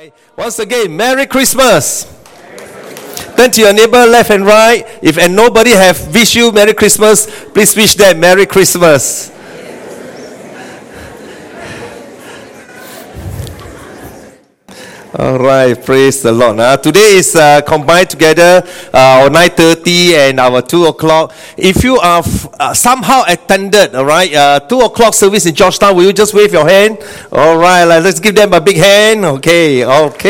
Once again, Merry Christmas. Turn to your neighbor left and right. If nobody have wished you Merry Christmas, please wish them Merry Christmas. All right, praise the Lord. Today is combined together our 9:30 and our 2 o'clock. If you are somehow attended, all right, 2 o'clock service in Georgetown, will you just wave your hand? All right, let's give them a big hand. Okay.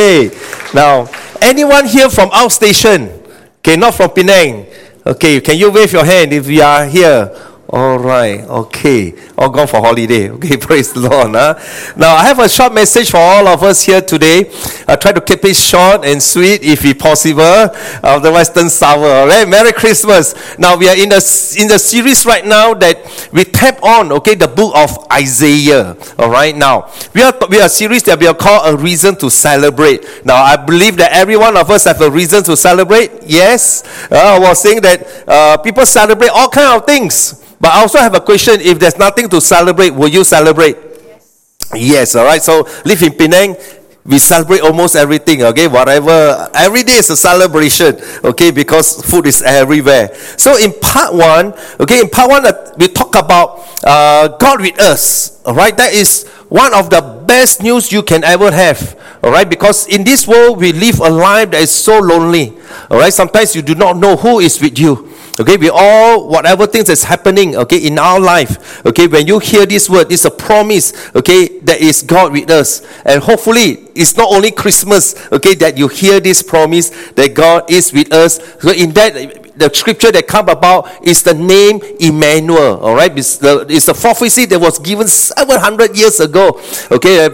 Now, anyone here from outstation? Okay, not from Penang. Okay, can you wave your hand if you are here? All right, okay. All gone for holiday. Okay, praise the Lord. Now, I have a short message for all of us here today. I try to keep it short and sweet if it's possible. Otherwise, turn sour. All right, Merry Christmas. Now, we are in the series right now that we tap on, okay, the book of Isaiah. All right, now, we are a series that we are called A Reason to Celebrate. Now, I believe that every one of us have a reason to celebrate. Yes. I was saying that people celebrate all kinds of things. But I also have a question. If there's nothing to celebrate, will you celebrate? Yes, all right. So, live in Penang, we celebrate almost everything, okay? Whatever. Every day is a celebration, okay? Because food is everywhere. So, in part one, we talk about God with us, all right? That is one of the best news you can ever have, all right? Because in this world, we live a life that is so lonely, all right? Sometimes you do not know who is with you. Okay, we all, whatever things that's happening, okay, in our life, okay, when you hear this word, it's a promise, okay, that is God with us. And hopefully, it's not only Christmas, okay, that you hear this promise that God is with us. So in that, the scripture that come about is the name Emmanuel, all right? It's a prophecy that was given 700 years ago, okay,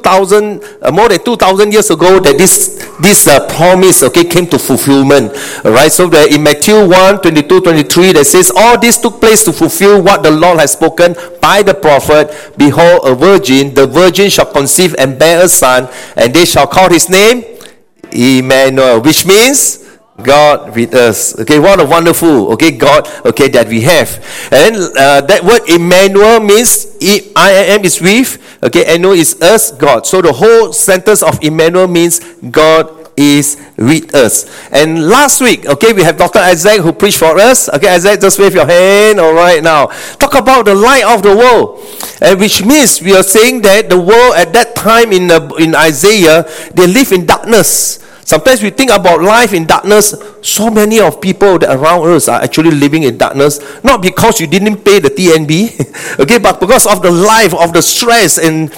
more than 2,000 years ago that this promise, okay, came to fulfillment, all right? So that in Matthew 1:22-23, that says, all this took place to fulfill what the Lord has spoken by the prophet. Behold, the virgin shall conceive and bear a son, and they shall call his name Emmanuel, which means God with us. Okay, what a wonderful, okay, God, okay, that we have. And that word Emmanuel means I am is with, okay, Emmanuel is us, God. So the whole sentence of Emmanuel means God is with us. And last week, okay, we have Dr. Isaac who preached for us. Okay, Isaac, just wave your hand. All right, now talk about the light of the world, and which means we are saying that the world at that time in Isaiah, they live in darkness. Sometimes we think about life in darkness. So many of people that around us are actually living in darkness, not because you didn't pay the TNB, okay, but because of the life, of the stress and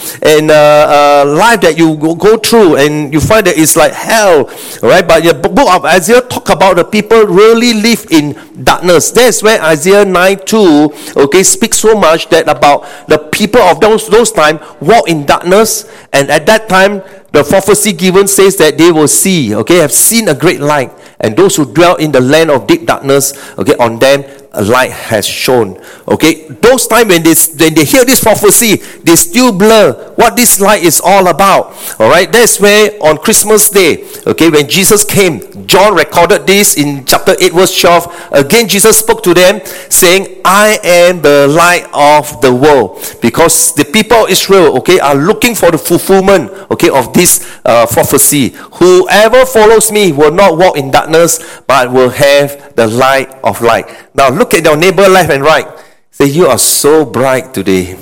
life that you go through, and you find that it's like hell, right? But the book of Isaiah talk about the people really live in darkness. That's where Isaiah 9:2, okay, speaks so much that about the people of those time walk in darkness, and at that time, the prophecy given says that they will see, okay, have seen a great light. And those who dwell in the land of deep darkness, okay, on them a light has shone. Okay, those times when they hear this prophecy, they still blur what this light is all about. All right, that's where on Christmas Day, okay, when Jesus came, John recorded this in chapter 8 verse 12. Again, Jesus spoke to them saying, I am the light of the world. Because the people of Israel, okay, are looking for the fulfillment, okay, of this prophecy. Whoever follows me will not walk in darkness, but will have the light of light. Now look at your neighbor left and right. Say, you are so bright today.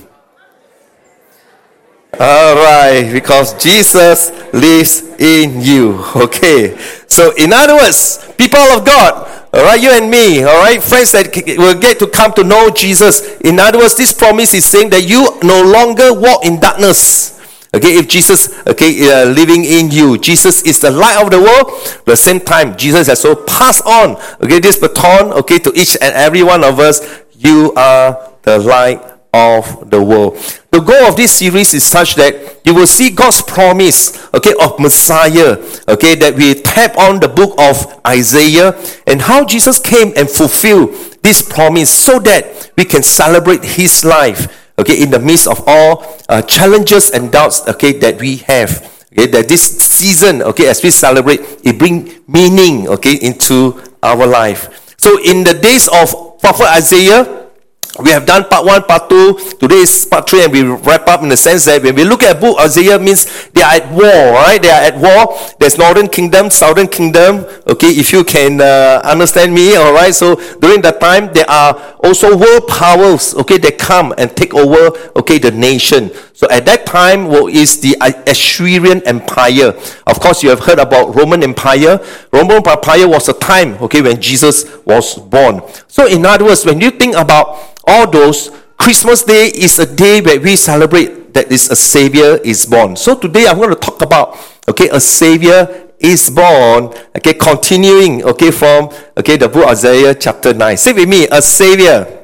All right, because Jesus lives in you. Okay, so in other words, people of God, all right, you and me, all right, friends that will get to come to know Jesus. In other words, this promise is saying that you no longer walk in darkness. Okay, if Jesus, okay, living in you, Jesus is the light of the world. At the same time, Jesus has so passed on, okay, this baton, okay, to each and every one of us. You are the light of the world. The goal of this series is such that you will see God's promise, okay, of Messiah, okay, that we tap on the book of Isaiah and how Jesus came and fulfilled this promise so that we can celebrate his life, okay, in the midst of all challenges and doubts, okay, that we have. Okay, that this season, okay, as we celebrate, it brings meaning, okay, into our life. So in the days of Prophet Isaiah, We have done part 1, part 2. Today is part 3, and we wrap up in the sense that when we look at book Isaiah, means they are at war, right? They are at war. There's northern kingdom, southern kingdom. Okay, if you can understand me, all right. So during that time, there are also world powers. Okay, they come and take over. Okay, the nation. So at that time, is the Assyrian Empire. Of course, you have heard about Roman Empire. Roman Empire was a time, okay, when Jesus was born. So in other words, when you think about all those, Christmas Day is a day where we celebrate that is a Savior is born. So today I'm going to talk about, okay, a Savior is born, okay, continuing, okay, from, okay, the book of Isaiah chapter 9. Say with me, a Savior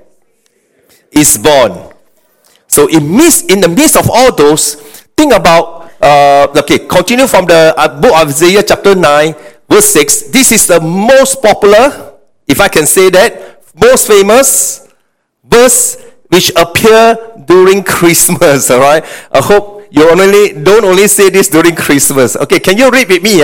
is born. So in the midst of all those, think about, continue from the book of Isaiah chapter 9, verse 6. This is the most popular, if I can say that, most famous verse which appear during Christmas, all right? I hope you don't only say this during Christmas. Okay, can you read with me?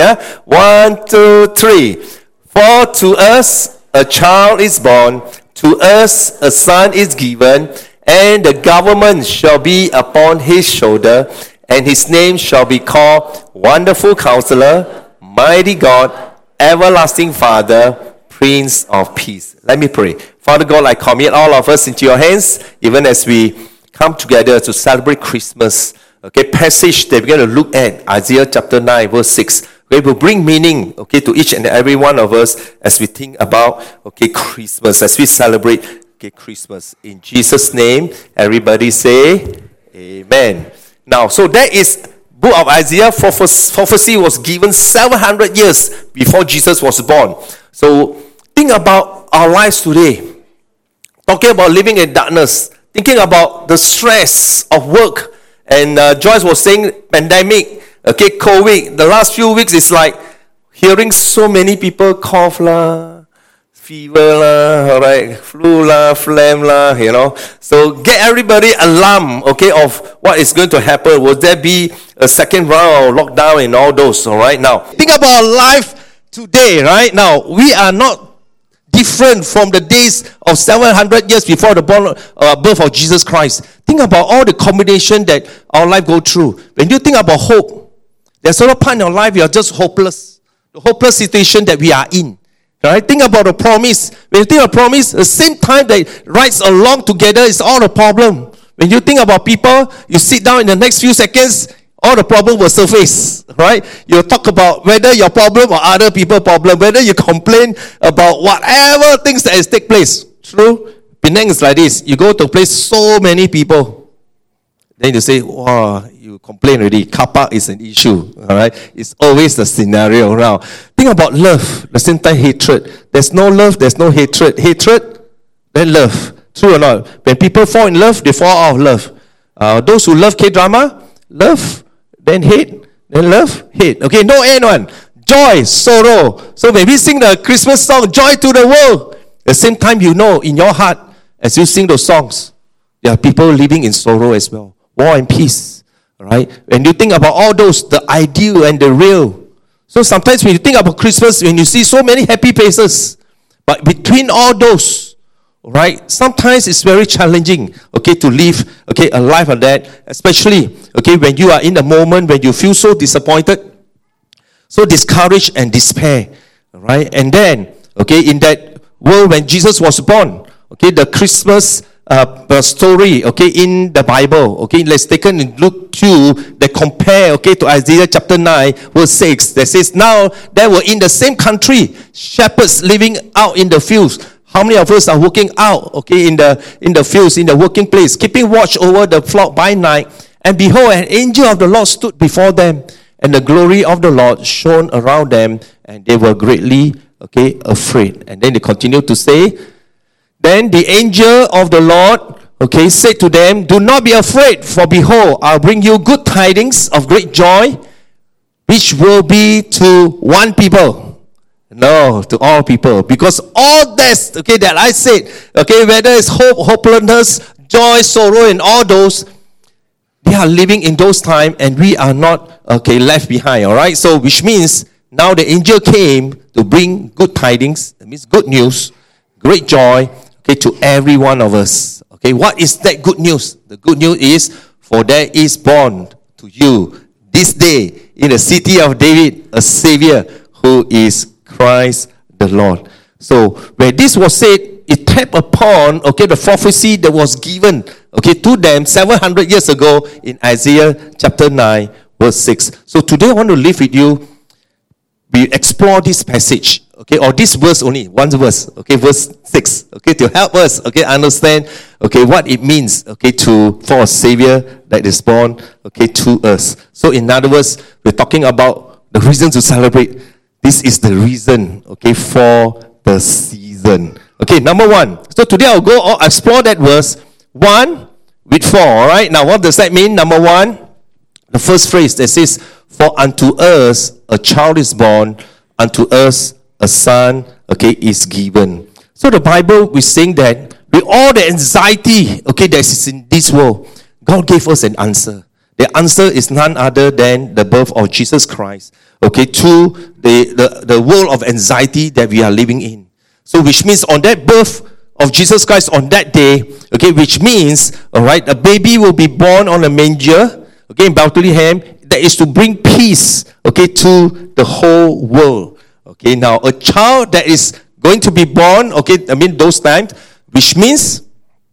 1, 2, 3. For to us a child is born, to us a son is given, and the government shall be upon his shoulder, and his name shall be called Wonderful Counselor, Mighty God, Everlasting Father, Prince of Peace. Let me pray. Father God, I commit all of us into your hands, even as we come together to celebrate Christmas. Okay, passage that we're going to look at, Isaiah chapter 9, verse 6. Okay, will bring meaning, okay, to each and every one of us as we think about, okay, Christmas, as we celebrate, okay, Christmas. In Jesus' name, everybody say, Amen. Now, so that is book of Isaiah. Prophecy was given 700 years before Jesus was born. So think about our lives today. Talking about living in darkness, thinking about the stress of work, and Joyce was saying pandemic, okay, COVID. The last few weeks is like hearing so many people cough lah, fever lah, all right, flu lah, phlegm lah, you know. So get everybody alarmed, okay, of what is going to happen. Will there be a second round of lockdown and all those? All right, now think about life today. Right now, we are not different from the days of 700 years before the birth of Jesus Christ. Think about all the combination that our life go through. When you think about hope, there's a part in your life you are just hopeless. The hopeless situation that we are in. Right? Think about the promise. When you think of promise, the same time that rides along together is all the problem. When you think about people, you sit down in the next few seconds, all the problem will surface, right? You'll talk about whether your problem or other people's problem, whether you complain about whatever things that has take place. True? Penang is like this. You go to a place, so many people. Then you say, wow, you complain already. Car park is an issue, all right? It's always the scenario now. Think about love, the same time hatred. There's no love, there's no hatred. Hatred, then love. True or not? When people fall in love, they fall out of love. Those who love K-drama, love, then hate, then love, hate. Okay, no end one. Joy, sorrow. So when we sing the Christmas song, Joy to the World, at the same time you know in your heart, as you sing those songs, there are people living in sorrow as well. War and peace. Right? When you think about all those, the ideal and the real. So sometimes when you think about Christmas, when you see so many happy faces, but between all those, right, sometimes it's very challenging, okay, to live, okay, a life like that, especially, okay, when you are in a moment when you feel so disappointed, so discouraged and despair, right? And then, okay, in that world when Jesus was born, okay, the Christmas story, okay, in the Bible, okay, let's take in Luke 2, that compare, okay, to Isaiah chapter 9, verse 6, that says, now there were in the same country shepherds living out in the fields. How many of us are working out, okay, in the fields, in the working place, keeping watch over the flock by night? And behold, an angel of the Lord stood before them, and the glory of the Lord shone around them, and they were greatly, okay, afraid. And then they continue to say, then the angel of the Lord, okay, said to them, do not be afraid, for behold, I'll bring you good tidings of great joy, which will be to one people. No, to all people. Because all this, okay, that I said, okay, whether it's hope, hopelessness, joy, sorrow, and all those, they are living in those times, and we are not, okay, left behind, all right? So, which means, now the angel came to bring good tidings, that means good news, great joy, okay, to every one of us, Okay, what is that good news? The good news is, for there is born to you this day in the city of David a Savior who is Christ the Lord. So, when this was said, it tapped upon, the prophecy that was given, to them 700 years ago in Isaiah chapter 9, verse 6. So, today I want to leave with you, we explore this passage, or this verse only, one verse, verse 6, to help us, understand, what it means, for a Savior that is born, to us. So, in other words, we're talking about the reason to celebrate. This is the reason, for the season. Number one. So, today I'll go explore that verse 1 with 4, all right? Now, what does that mean? Number one, the first phrase that says, for unto us a child is born, unto us a son, is given. So the Bible is saying that with all the anxiety, that is in this world, God gave us an answer. The answer is none other than the birth of Jesus Christ, to the world of anxiety that we are living in. So which means on that birth of Jesus Christ on that day, which means, a baby will be born on a manger, in Bethlehem, that is to bring peace, to the whole world. Now a child that is going to be born, those times, which means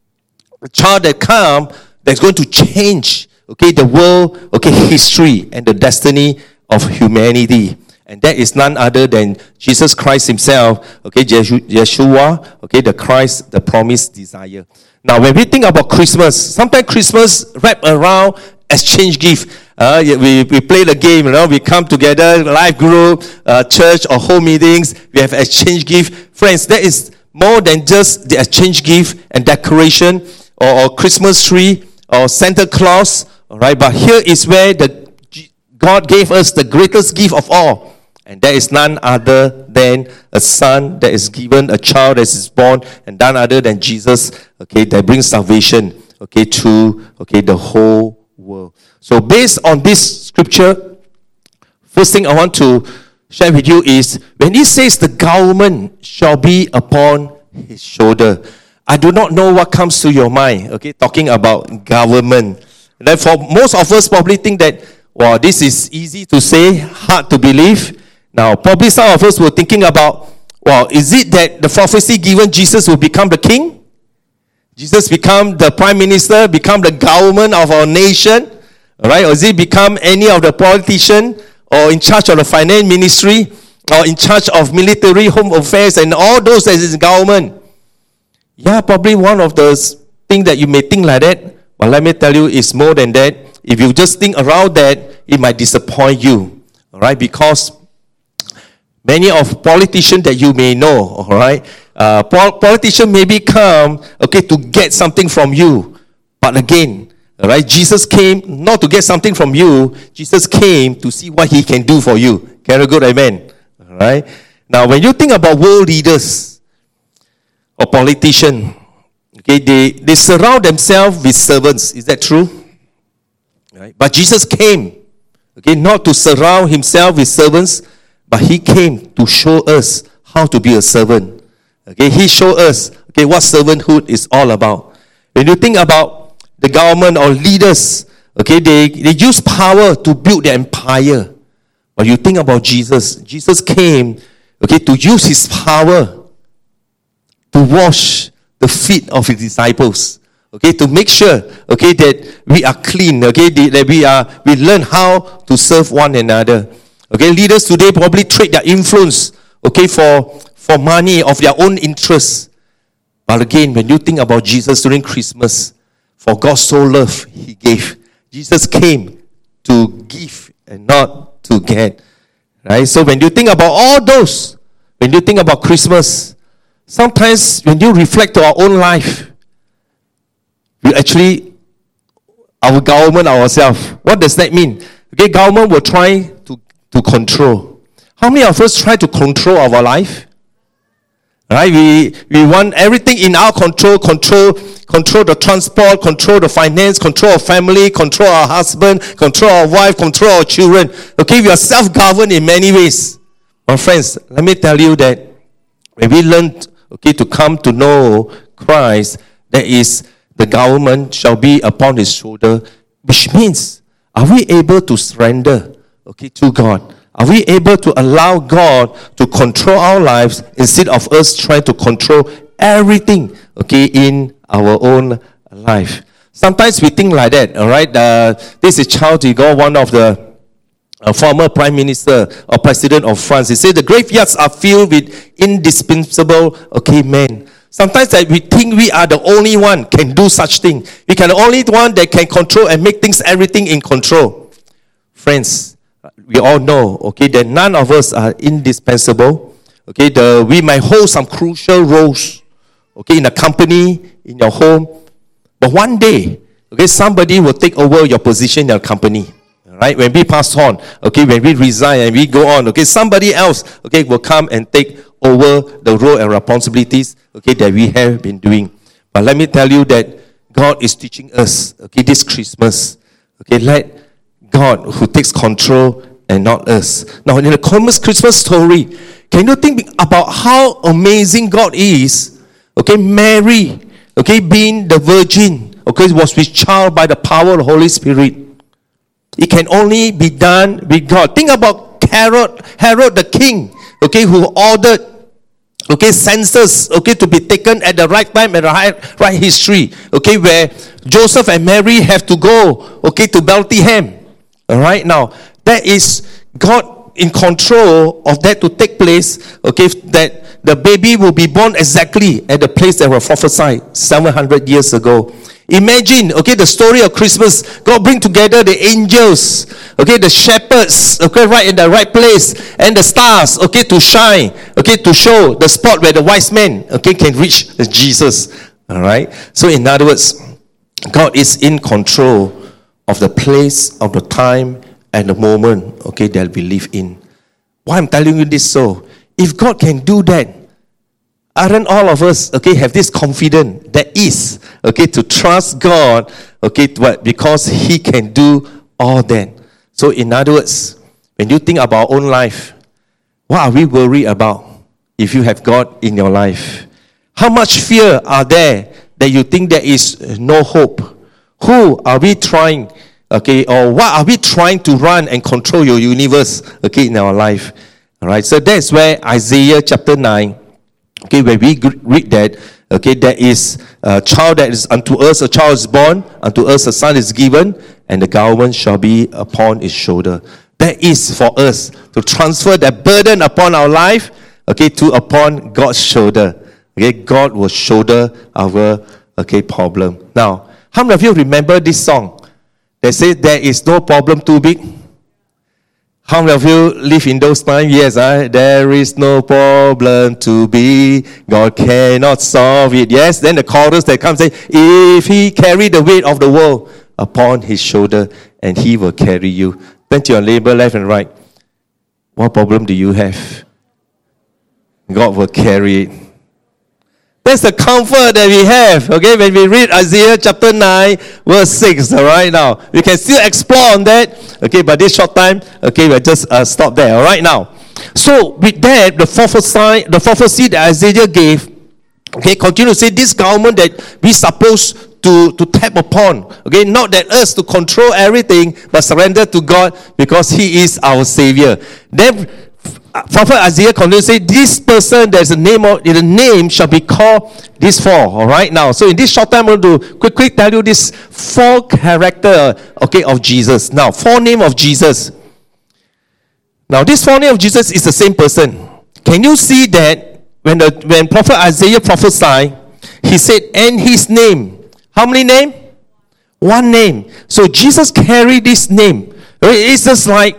a child that come, that's going to change, the world, history and the destiny of humanity. And that is none other than Jesus Christ himself, Yeshua, the Christ, the promised desire. Now, when we think about Christmas, sometimes Christmas wrap around exchange gift. We play the game, we come together, life group, church or home meetings, we have exchange gift. Friends, that is more than just the exchange gift and decoration or Christmas tree or Santa Claus, all right? But here is where God gave us the greatest gift of all. And that is none other than a son that is given, a child that is born, and none other than Jesus, that brings salvation, to, the whole world. So based on this scripture, first thing I want to share with you is, when he says the government shall be upon his shoulder, I do not know what comes to your mind, talking about government. And then for most of us probably think that, wow, this is easy to say, hard to believe. Now, probably some of us were thinking about, well, is it that the prophecy given Jesus will become the king? Jesus become the prime minister, become the government of our nation? All right? Or is it become any of the politician or in charge of the finance ministry or in charge of military, home affairs and all those that is in government? Yeah, probably one of the things that you may think like that. But let me tell you, it's more than that. If you just think around that, it might disappoint you. All right? Because many of politicians that you may know, all right, politicians maybe come, to get something from you. But again, all right, Jesus came not to get something from you. Jesus came to see what he can do for you. Can I go, amen? All right. Now, when you think about world leaders or politicians, they surround themselves with servants. Is that true? Right. But Jesus came, not to surround himself with servants, but he came to show us how to be a servant. He showed us, what servanthood is all about. When you think about the government or leaders, they use power to build their empire. But you think about Jesus. Jesus came, to use his power to wash the feet of his disciples. To make sure, that we are clean. That we learn how to serve one another. Leaders today probably trade their influence, for money of their own interests. But again, when you think about Jesus during Christmas, for God so loved, he gave. Jesus came to give and not to get. Right? So when you think about all those, when you think about Christmas, sometimes when you reflect to our own life, we actually, our government ourselves, what does that mean? Government will try to control. How many of us try to control our life? Right? We want everything in our control the transport, control the finance, control our family, control our husband, control our wife, control our children. We are self-governed in many ways. My friends, let me tell you that when we learn, to come to know Christ, that is the government shall be upon his shoulder, which means, are we able to surrender, to God? Are we able to allow God to control our lives instead of us trying to control everything, in our own life? Sometimes we think like that, all right? This is Charles de Gaulle, one of the former prime minister or president of France. He said the graveyards are filled with indispensable, men. Sometimes we think we are the only one can do such thing. We can the only one that can control and make things, everything in control. Friends, we all know, that none of us are indispensable. We might hold some crucial roles, in a company, in your home. But one day, somebody will take over your position in your company. Right? When we pass on, when we resign and we go on, somebody else, will come and take over the role and responsibilities, that we have been doing. But let me tell you that God is teaching us, this Christmas, let God who takes control and not us. Now, in the Christmas story, can you think about how amazing God is? Mary, being the virgin, was with child by the power of the Holy Spirit. It can only be done with God. Think about Herod the king, who ordered, census, to be taken at the right time and the right history, where Joseph and Mary have to go, to Bethlehem. All right, now that is God in control of that to take place, that the baby will be born exactly at the place that was prophesied 700 years ago. Imagine, the story of Christmas. God bring together the angels, the shepherds, right in the right place, and the stars, to shine, to show the spot where the wise men, can reach Jesus. All right. So in other words, God is in control of the place, of the time, and the moment, that we live in. Why I'm telling you this so? If God can do that, aren't all of us, have this confidence that is, to trust God, because He can do all that. So in other words, when you think about our own life, what are we worried about if you have God in your life? How much fear are there that you think there is no hope? Who are we trying, or what are we trying to run and control your universe, in our life? All right, so that's where Isaiah chapter 9, when we read that, there is a child that is unto us, a child is born, unto us a son is given, and the government shall be upon his shoulder. That is for us to transfer that burden upon our life, to upon God's shoulder. God will shoulder our problem. Now, how many of you remember this song? They say there is no problem too big. How many of you live in those times? Yes, there is no problem to be. God cannot solve it. Yes, then the chorus that comes say, if He carry the weight of the world upon His shoulder, and He will carry you. Turn to your neighbor left and right. What problem do you have? God will carry it. That's the comfort that we have, when we read Isaiah chapter 9, verse 6, all right, now. We can still explore on that, but this short time, we'll just stop there, all right, now. So, with that, the prophecy that Isaiah gave, continue to say, this government that we supposed to tap upon, not that us to control everything, but surrender to God, because He is our Savior. Then, Prophet Isaiah continues to say, this person, there's a name, the name shall be called this four. All right, now. So in this short time, I'm going to quickly tell you this four character, of Jesus. Now, four name of Jesus. Now, this four name of Jesus is the same person. Can you see that when Prophet Isaiah prophesied, he said, and his name. How many name? One name. So Jesus carried this name. It's just like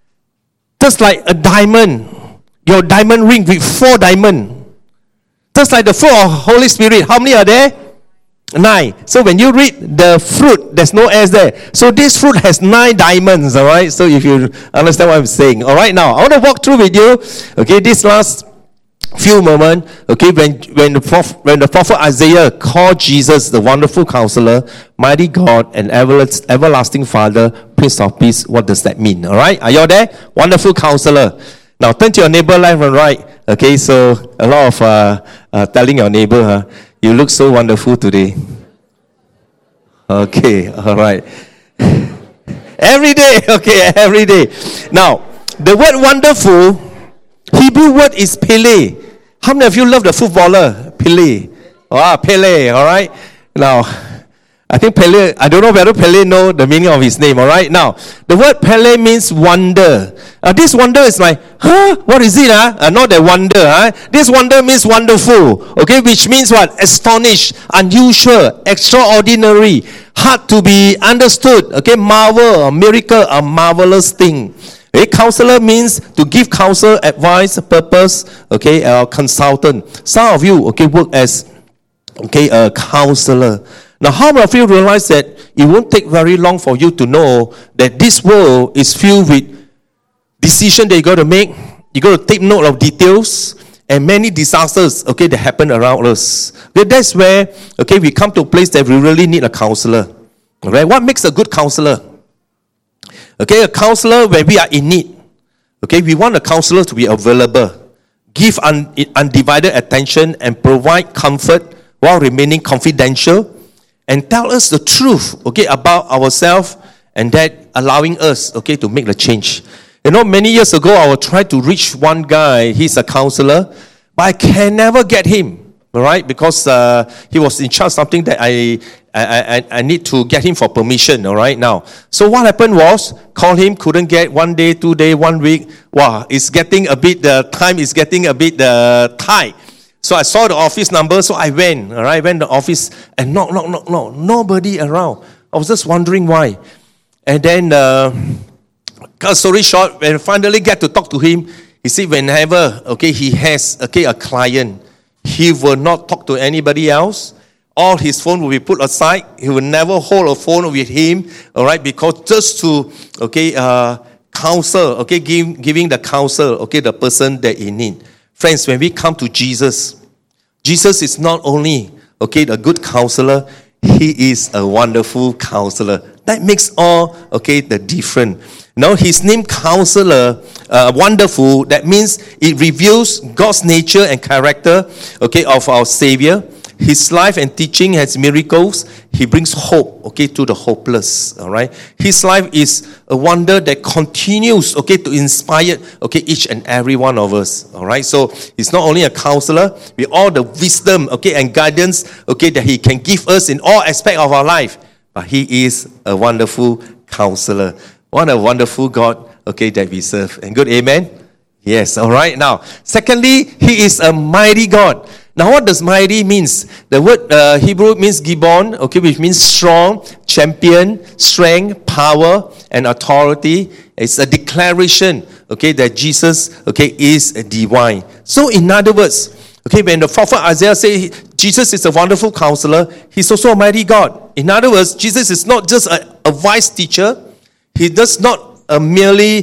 a diamond, your diamond ring with 4 diamonds. Just like the fruit of Holy Spirit. How many are there? 9. So when you read the fruit, there's no S there. So this fruit has 9 diamonds, all right? So if you understand what I'm saying. All right, now, I want to walk through with you, this last few moments, when the prophet Isaiah called Jesus the wonderful counselor, mighty God, and everlasting Father, Prince of Peace. What does that mean? All right, are you all there? Wonderful counselor. Now turn to your neighbor left and right. So a lot of telling your neighbor, you look so wonderful today. Okay, all right. Every day, okay, every day. Now, the word wonderful, Hebrew word is Pele. How many of you love the footballer? Pele. Pele, all right. Now, I think Pele, I don't know whether Pele know the meaning of his name, all right. Now, the word Pele means wonder. This wonder is like, what is it? Not the wonder. This wonder means wonderful, okay, which means what? Astonished, unusual, extraordinary, hard to be understood, okay, marvel, a miracle, a marvelous thing. A counselor means to give counsel, advice, purpose, okay, consultant. Some of you, okay, work as, okay, a counselor. Now, how many of you realize that it won't take very long for you to know that this world is filled with decisions that you got to make? You got to take note of details and many disasters, okay, that happen around us. Okay, that's where, okay, we come to a place that we really need a counselor. All right, what makes a good counselor? Okay, a counselor when we are in need. Okay, we want a counselor to be available, give undivided attention, and provide comfort while remaining confidential, and tell us the truth, okay, about ourselves, and that allowing us, okay, to make the change. You know, many years ago, I was trying to reach one guy. He's a counselor, but I can never get him, all right, because he was in charge of something that I need to get him for permission, all right, now. So what happened was, call him, couldn't get 1 day, 2 day, 1 week. Wow, it's getting a bit, the time is getting a bit tight. So I saw the office number, so I went, all right, went to the office and knock, nobody around. I was just wondering why. And then, cut story short, when I finally get to talk to him, he said whenever, okay, he has, okay, a client, he will not talk to anybody else. All his phone will be put aside. He will never hold a phone with him, all right, because just to, okay, counsel, okay, giving the counsel, okay, the person that he need. Friends, when we come to Jesus, Jesus is not only, okay, a good counselor, he is a wonderful counselor. That makes all, okay, the difference. Now, his name, Counselor, wonderful, that means it reveals God's nature and character, okay, of our Savior. His life and teaching has miracles. He brings hope, okay, to the hopeless, all right. His life is a wonder that continues, okay, to inspire, okay, each and every one of us, all right. So he's not only a counselor with all the wisdom, okay, and guidance, okay, that he can give us in all aspects of our life, but he is a wonderful counselor. What a wonderful God, okay, that we serve. And good amen? Yes, all right. Now, secondly, he is a mighty God. Now, what does mighty means? The word Hebrew means gibon, okay, which means strong, champion, strength, power, and authority. It's a declaration, okay, that Jesus, okay, is divine. So, in other words, okay, when the prophet Isaiah says Jesus is a wonderful counselor, he's also a mighty God. In other words, Jesus is not just a wise teacher. He does not a merely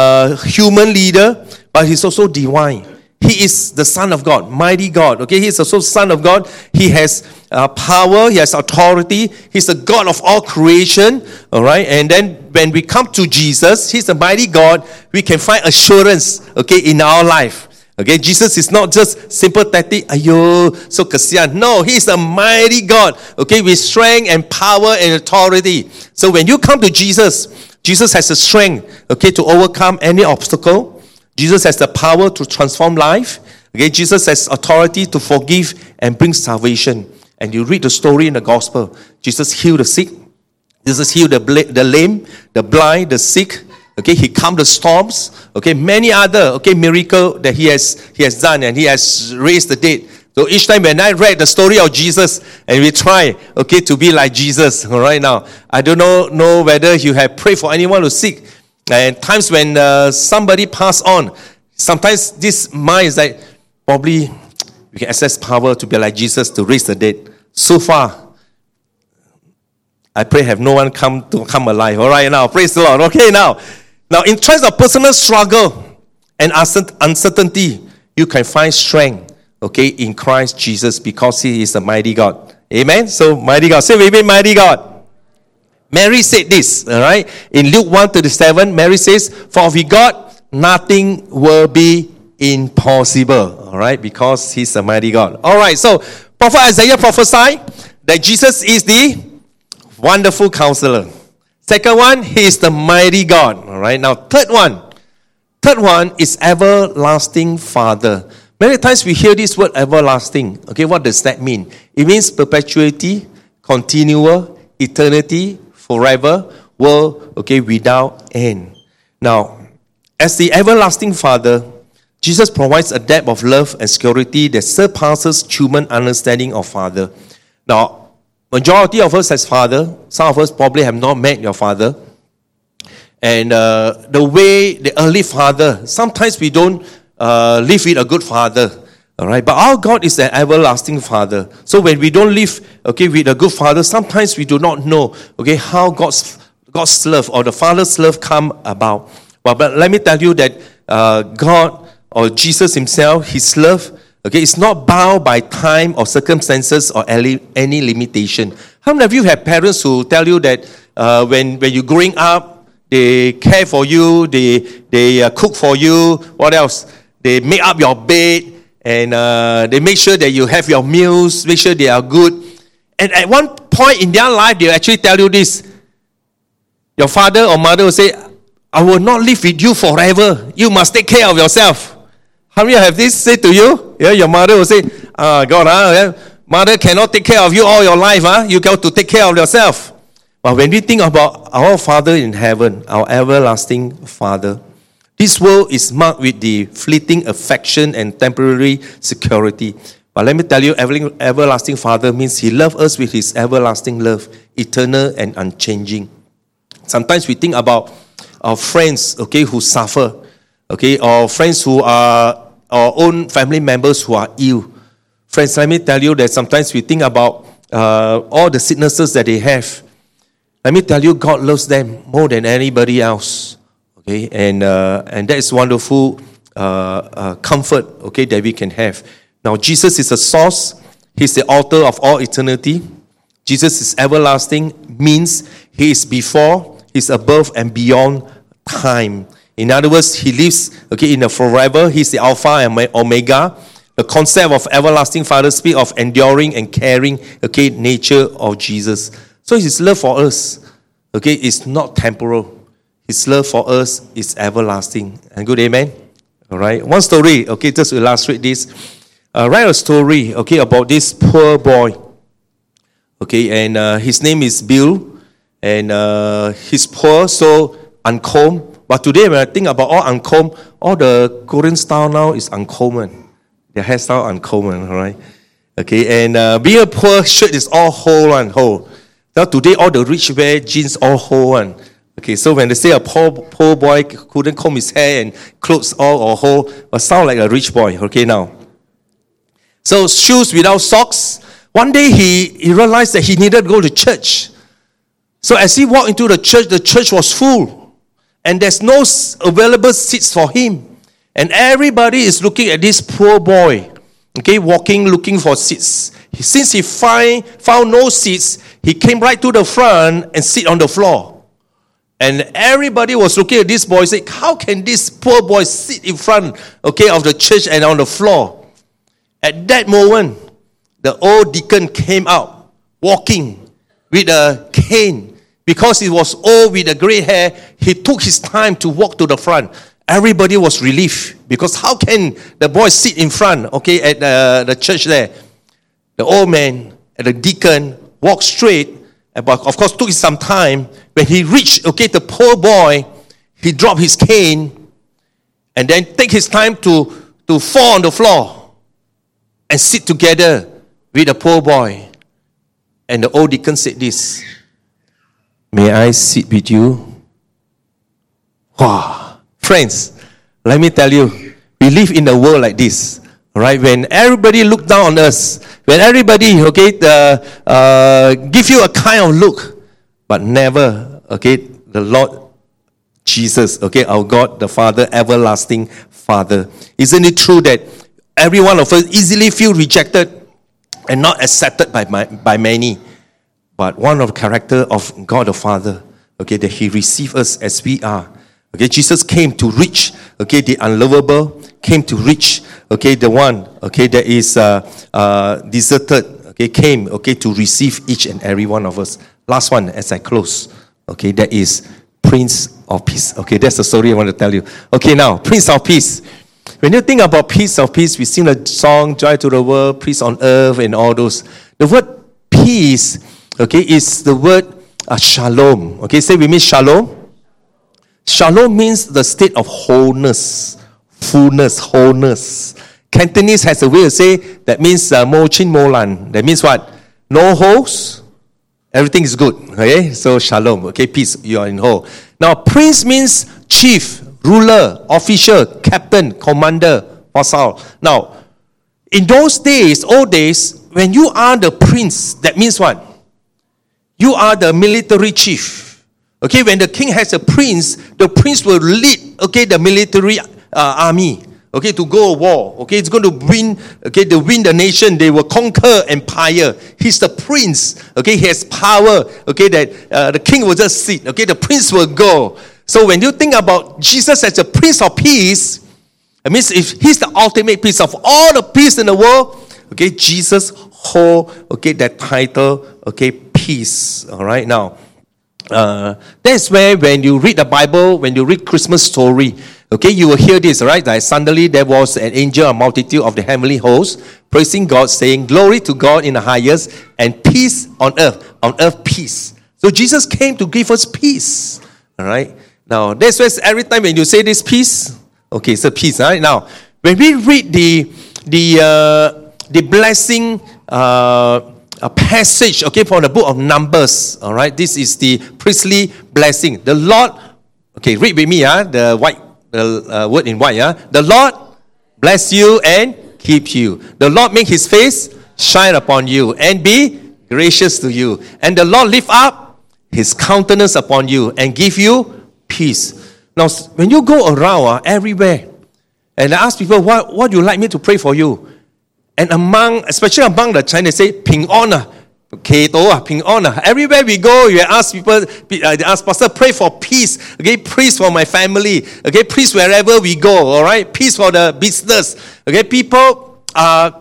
human leader, but he's also divine. He is the Son of God, mighty God. Okay, he is also Son of God. He has power. He has authority. He's the God of all creation. All right, and then when we come to Jesus, he's the mighty God. We can find assurance, okay, in our life. Okay, Jesus is not just sympathetic. Ayo, so kasihan. No, he's a mighty God. Okay, with strength and power and authority. So when you come to Jesus, Jesus has the strength, okay, to overcome any obstacle. Jesus has the power to transform life. Okay, Jesus has authority to forgive and bring salvation. And you read the story in the gospel. Jesus healed the sick. Jesus healed the lame, the blind, the sick. Okay, he calmed the storms. Okay, many other, okay, miracle that he has done, and he has raised the dead. So each time when I read the story of Jesus, and we try, okay, to be like Jesus, all right, now, I don't know whether you have prayed for anyone who's sick. And times when somebody pass on, sometimes this mind is like, probably we can access power to be like Jesus to raise the dead. So far, I pray have no one come alive. All right, now, praise the Lord. Okay, now in terms of personal struggle and uncertainty, you can find strength, okay, in Christ Jesus, because he is a mighty God. Amen? So, mighty God. Say with me, mighty God. Mary said this, all right? In Luke 1:37, Mary says, for with God, nothing will be impossible, all right? Because he's a mighty God. All right, so Prophet Isaiah prophesied that Jesus is the Wonderful Counselor. Second one, He is the mighty God. All right. Now, third one is Everlasting Father. Many times we hear this word everlasting. Okay, what does that mean? It means perpetuity, continual, eternity, forever, world, okay, without end. Now, as the everlasting Father, Jesus provides a depth of love and security that surpasses human understanding of Father. Now, majority of us as father, some of us probably have not met your father. And the way the early father, sometimes we don't live with a good father. All right, but our God is an everlasting Father. So when we don't live, okay, with a good father, sometimes we do not know, okay, how God's love or the Father's love come about. Well, but let me tell you that God or Jesus Himself, His love, okay, is not bound by time or circumstances or any limitation. How many of you have parents who tell you that when you're growing up, they care for you, they cook for you, what else? They make up your bed, and they make sure that you have your meals, make sure they are good. And at one point in their life, they actually tell you this. Your father or mother will say, I will not live with you forever. You must take care of yourself. How many have this said to you? Yeah, your mother will say, God, mother cannot take care of you all your life. You got to take care of yourself. But when we think about our Father in heaven, our everlasting Father, this world is marked with the fleeting affection and temporary security. But let me tell you, everlasting Father means He loves us with His everlasting love, eternal and unchanging. Sometimes we think about our friends, okay, who suffer, okay, or friends who are our own family members who are ill. Friends, let me tell you that sometimes we think about all the sicknesses that they have. Let me tell you, God loves them more than anybody else. Okay, and that is wonderful comfort, okay, that we can have. Now, Jesus is the source. He's the author of all eternity. Jesus is everlasting, means He is before, He's above and beyond time. In other words, He lives, okay, in the forever. He's the Alpha and Omega. The concept of everlasting Father speaks of enduring and caring, okay, nature of Jesus. So His love for us, okay, is not temporal. His love for us is everlasting. And good amen? All right. One story, okay, just to illustrate this. Write a story, okay, about this poor boy. Okay, and his name is Bill. And he's poor, so uncombed. But today when I think about all uncombed, all the Korean style now is uncommon. Their hairstyle uncommon, all right? Okay, and being a poor shirt is all whole. Now today all the rich wear jeans all whole one. Okay, so when they say a poor boy couldn't comb his hair and clothes all or whole, but sound like a rich boy, okay now. So shoes without socks. One day he realized that he needed to go to church. So as he walked into the church was full. And there's no available seats for him. And everybody is looking at this poor boy, okay, walking, looking for seats. Since he found no seats, he came right to the front and sit on the floor. And everybody was looking at this boy and saying, how can this poor boy sit in front, okay, of the church and on the floor? At that moment, the old deacon came out, walking with a cane. Because he was old with a gray hair, he took his time to walk to the front. Everybody was relieved. Because how can the boy sit in front, okay, at the church there? The old man and the deacon walked straight, but of course took some time. When he reached, okay, the poor boy, he dropped his cane and then take his time to fall on the floor and sit together with the poor boy. And the old deacon said this, may I sit with you? Wow. Friends, let me tell you, we live in a world like this. Right? When everybody look down on us, when everybody, okay, give you a kind of look, but never, okay, the Lord Jesus, okay, our God, the Father, everlasting Father. Isn't it true that every one of us easily feel rejected and not accepted by many? But one of the character of God the Father, okay, that He received us as we are. Okay, Jesus came to reach, okay, the unlovable, came to reach, okay, the one, okay, that is deserted, okay, came, okay, to receive each and every one of us. last one as I close. Okay, that is Prince of Peace. Okay, that's the story I want to tell you. Okay, now, Prince of Peace. When you think about Prince of Peace, we sing a song, Joy to the World, Peace on Earth, and all those. The word peace, okay, is the word shalom. Okay, say with me, shalom. Shalom means the state of wholeness, fullness, wholeness. Cantonese has a way to say that means mo chin mo lan. That means what? No holes, everything is good. Okay, so shalom. Okay, peace, you are in whole. Now, prince means chief, ruler, official, captain, commander, vassal. Now, in those days, old days, when you are the prince, that means what? You are the military chief. Okay, when the king has a prince, the prince will lead, okay, the military army, okay, to go to war. Okay, it's going to win, okay, to win the nation. They will conquer empire. He's the prince. Okay, he has power. Okay, that the king will just sit. Okay, the prince will go. So when you think about Jesus as a Prince of Peace, it means if he's the ultimate peace of all the peace in the world, okay, Jesus hold, okay, that title, okay, peace. All right, now, that's where when you read the Bible, when you read Christmas story, okay, you will hear this, right? That suddenly there was an angel, a multitude of the heavenly hosts, praising God, saying, glory to God in the highest, and peace on earth peace. So Jesus came to give us peace. All right. Now, that's why every time when you say this peace, okay, it's a peace, right? Now, when we read the blessing a passage, okay, from the book of Numbers, all right, this is the priestly blessing. The Lord, okay, read with me, the white, the word in white, the Lord bless you and keep you. The Lord make his face shine upon you and be gracious to you. And the Lord lift up his countenance upon you and give you peace. Now, when you go around everywhere and ask people, what do you like me to pray for you? And especially among the Chinese, they say, Ping on, Ping on. Everywhere we go, you ask people, they ask Pastor, pray for peace. Okay, peace for my family. Okay, peace wherever we go. All right, peace for the business. Okay, people are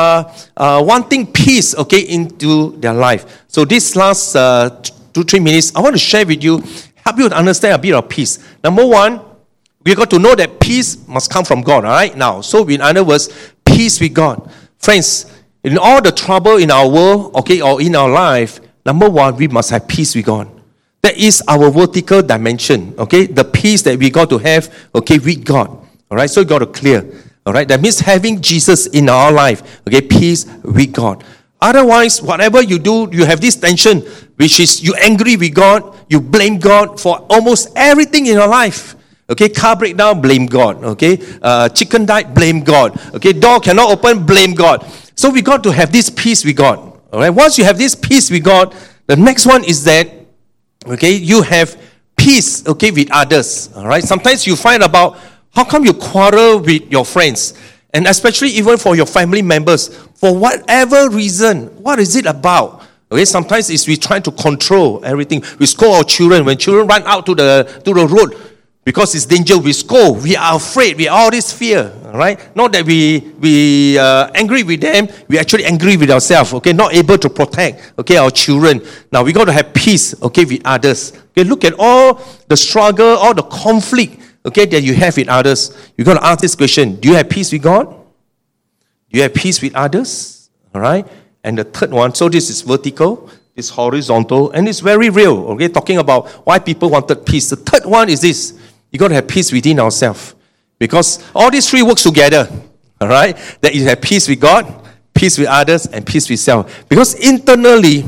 wanting peace, okay, into their life. So this last 2-3 minutes, I want to share with you, help you to understand a bit of peace. Number one, we got to know that peace must come from God. All right, now, so in other words, peace with God. Friends, in all the trouble in our world, okay, or in our life, number one, we must have peace with God. That is our vertical dimension, okay? The peace that we got to have, okay, with God. All right, so you got to clear. All right, that means having Jesus in our life, okay, peace with God. Otherwise, whatever you do, you have this tension, which is you angry with God, you blame God for almost everything in your life. Okay, car breakdown, blame God. Okay, chicken died, blame God. Okay, door cannot open, blame God. So we got to have this peace with God. All right, once you have this peace with God, the next one is that, okay, you have peace, okay, with others. All right, sometimes you find about how come you quarrel with your friends, and especially even for your family members, for whatever reason. What is it about? Okay, sometimes it's we try to control everything. We scold our children when children run out to the road. Because it's danger, we scold, we are afraid, we all this fear, all right? Not that we angry with them, we actually angry with ourselves, okay? Not able to protect, okay, our children. Now, we got to have peace, okay, with others. Okay, look at all the struggle, all the conflict, okay, that you have with others. You got to ask this question, do you have peace with God? Do you have peace with others? All right? And the third one, so this is vertical, it's horizontal, and it's very real, okay? Talking about why people wanted peace. The third one is this. You got to have peace within ourselves. Because all these three works together. All right? That you have peace with God, peace with others, and peace with self. Because internally,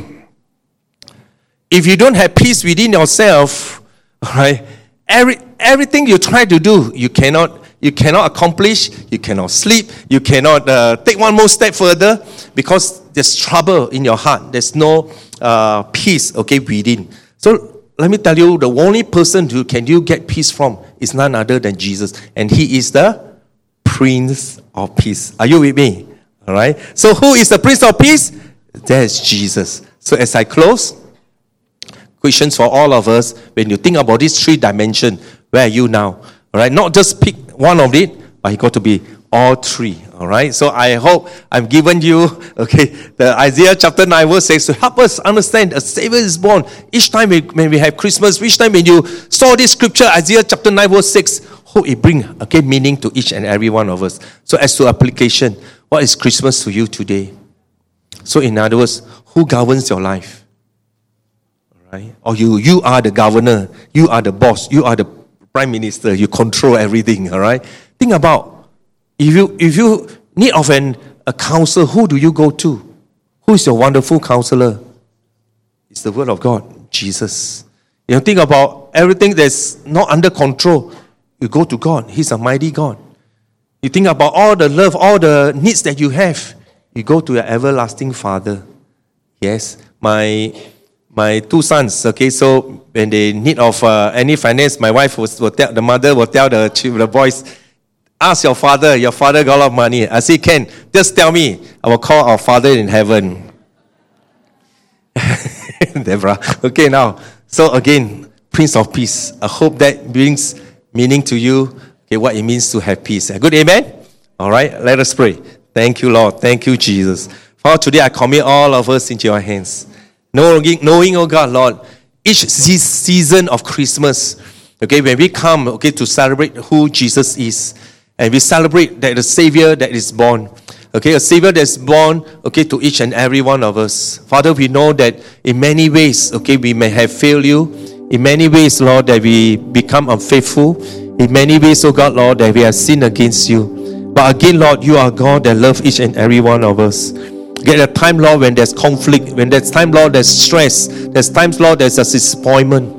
if you don't have peace within yourself, all right, everything you try to do, you cannot accomplish, you cannot sleep, you cannot take one more step further because there's trouble in your heart. There's no peace, okay, within. So, let me tell you, the only person who can you get peace from is none other than Jesus. And he is the Prince of Peace. Are you with me? All right. So who is the Prince of Peace? That's Jesus. So as I close, questions for all of us. When you think about these three dimensions, where are you now? All right. Not just pick one of it. but it got to be all three. All right. So I hope I've given you, the Isaiah chapter 9 verse 6 to help us understand a Savior is born. Each time when we have Christmas, each time when you saw this scripture, Isaiah chapter 9 verse 6, hope it bring meaning to each and every one of us. So as to application, what is Christmas to you today? So in other words, who governs your life? All right? Or you are the governor, you are the boss, you are the prime minister, you control everything. All right. Think about if you need of a counselor, who do you go to? Who is your wonderful counselor? It's the word of God, Jesus. You think about everything that's not under control, you go to God. He's a mighty God. You think about all the love, all the needs that you have, you go to your everlasting Father. Yes, my two sons, so when they need of any finance, my wife the mother will tell the boys, ask your father got a lot of money. I say, Ken, just tell me, I will call our Father in heaven. Deborah. Okay, now, so again, Prince of Peace. I hope that brings meaning to you, what it means to have peace. Good, amen? All right, let us pray. Thank you, Lord. Thank you, Jesus. Father, today I commit all of us into your hands. Knowing, oh God, Lord, each season of Christmas, when we come, to celebrate who Jesus is, and we celebrate that the Savior that is born, a Savior that is born, to each and every one of us. Father, we know that in many ways, we may have failed you. In many ways, Lord, that we become unfaithful. In many ways, oh God, Lord, that we have sinned against you. But again, Lord, you are God that loves each and every one of us. Get a time, Lord, when there's conflict, when there's time, Lord, there's stress, there's times, Lord, there's a disappointment.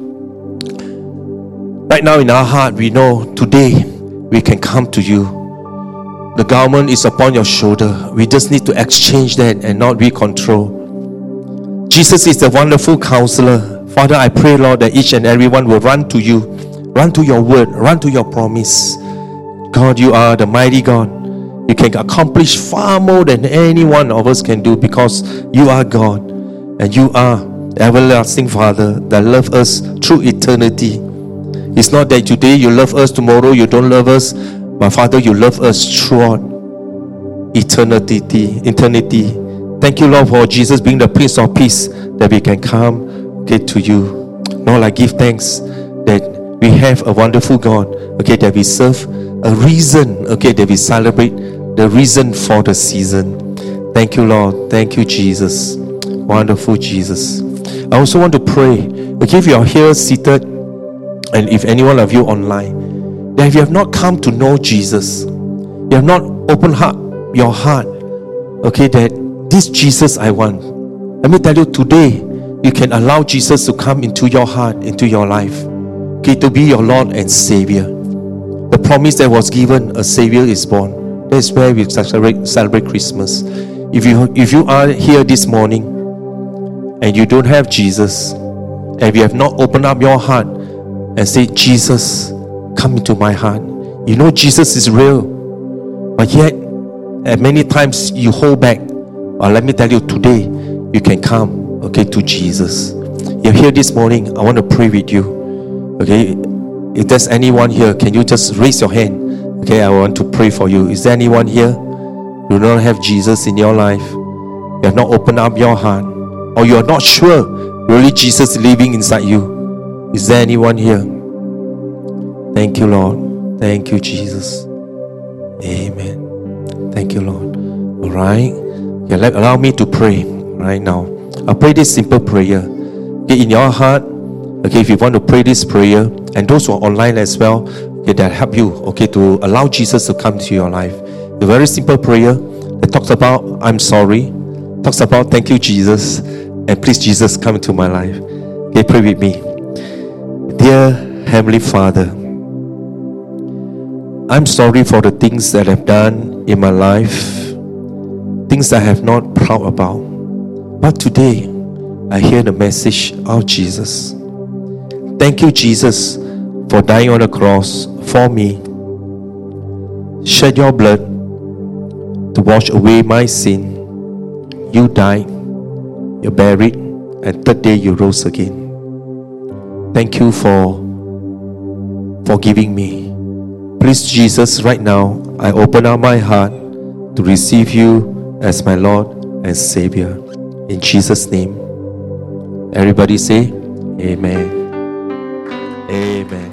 Right now in our heart, we know today we can come to you. The government is upon your shoulder. We just need to exchange that and not be controlled. Jesus is the wonderful counselor. Father, I pray, Lord, that each and everyone will run to you, run to your word, run to your promise. God, you are the mighty God. You can accomplish far more than any one of us can do because you are God and you are the everlasting Father that loves us through eternity. It's not that today you love us, tomorrow you don't love us, but Father, you love us throughout eternity. Thank you, Lord, for Jesus being the Prince of Peace, that we can come to you. Lord, I give thanks that we have a wonderful God, that we serve, a reason, that we celebrate, the reason for the season. Thank you, Lord. Thank you, Jesus. Wonderful Jesus. I also want to pray, if you are here seated, and if any one of you online, that if you have not come to know Jesus, you have not opened your heart, that this Jesus I want. Let me tell you, today you can allow Jesus to come into your heart, into your life, to be your Lord and Savior. The promise that was given, a Savior is born. That's where we celebrate Christmas. If you are here this morning and you don't have Jesus, and you have not opened up your heart and say, Jesus, come into my heart. You know Jesus is real, but yet at many times you hold back. Well, let me tell you, today you can come, to Jesus. You're here this morning. I want to pray with you. If there's anyone here, can you just raise your hand? I want to pray for you. Is there anyone here who do not have Jesus in your life? You have not opened up your heart, or you are not sure really Jesus is living inside you. Is there anyone here? Thank you, Lord. Thank you, Jesus. Amen. Thank you, Lord. All right. Allow me to pray right now. I'll pray this simple prayer. In your heart, if you want to pray this prayer, and those who are online as well, that help you, to allow Jesus to come to your life. A very simple prayer that talks about I'm sorry, talks about thank you, Jesus, and please, Jesus, come into my life. Pray with me. Dear Heavenly Father, I'm sorry for the things that I've done in my life, things I have not proud about. But today, I hear the message of Jesus. Thank you, Jesus, for dying on the cross for me. Shed your blood to wash away my sin. You died, you buried, and third day you rose again. Thank you for forgiving me. Please, Jesus, right now, I open up my heart to receive you as my Lord and Savior. In Jesus' name. Everybody say, Amen. Amen.